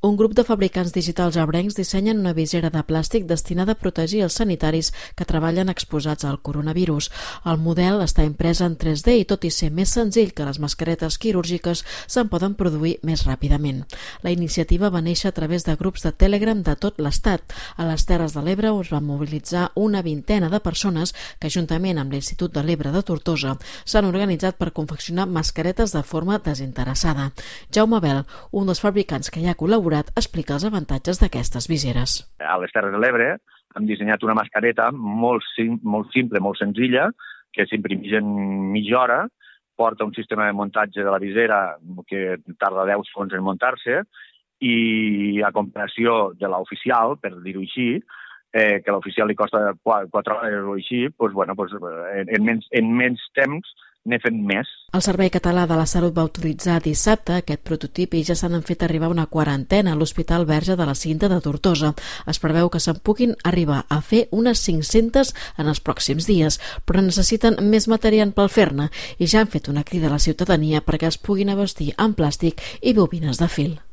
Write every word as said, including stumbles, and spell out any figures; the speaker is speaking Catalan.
Un grup de fabricants digitals ebrencs dissenyen una visera de plàstic destinada a protegir els sanitaris que treballen exposats al coronavirus. El model està imprès en tres D i, tot i ser més senzill que les mascaretes quirúrgiques, se'n poden produir més ràpidament. La iniciativa va néixer a través de grups de Telegram de tot l'Estat. A les Terres de l'Ebre us va mobilitzar una vintena de persones que, juntament amb l'Institut de l'Ebre de Tortosa, s'han organitzat per confeccionar mascaretes de forma desinteressada. Jaume Bel, un dels fabricants que hi ha col·laborat, explica els avantatges d'aquestes viseres. A les Terres de l'Ebre hem dissenyat una mascareta molt, sim, molt simple, molt senzilla, que s'imprimeix en mitja hora, porta un sistema de muntatge de la visera que tarda deu segons en muntar-se, i a comparació de l'oficial, per dir-ho així, eh, que l'oficial li costa quatre hores o així, doncs, bueno, doncs, en, en, menys, en menys temps n'he fet més. El Servei Català de la Salut va autoritzar dissabte aquest prototip i ja s'han fet arribar una quarantena a l'Hospital Verge de la Cinta de Tortosa. Es preveu que se'n puguin arribar a fer unes cinc-centes en els pròxims dies, però necessiten més material pel fer-ne i ja han fet una crida a la ciutadania perquè els puguin abastir amb plàstic i bobines de fil.